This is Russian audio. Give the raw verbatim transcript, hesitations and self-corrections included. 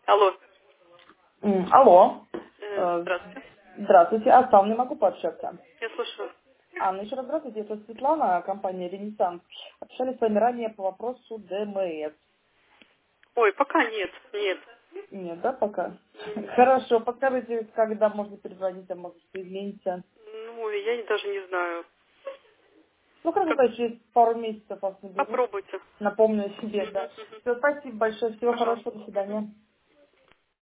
Алло. М, Алло. Э, Э, Здравствуйте. Здравствуйте. А с вами могу пообщаться? Я слушаю. Анна, еще раз здравствуйте. Это Светлана, компания «Ренессанс». Общались с вами ранее по вопросу ДМС. Ой, пока нет, нет. Нет, да, пока? М, Хорошо. Подскажите, когда можно перезвонить, а может изменится? Ну, я не- даже не знаю. Ну, хорошо, Как то есть через пару месяцев вас наберу. попробуйте. Напомню о себе, Мгм, да. мгм. Все, спасибо большое. Всего Пожалуйста. хорошего. До свидания.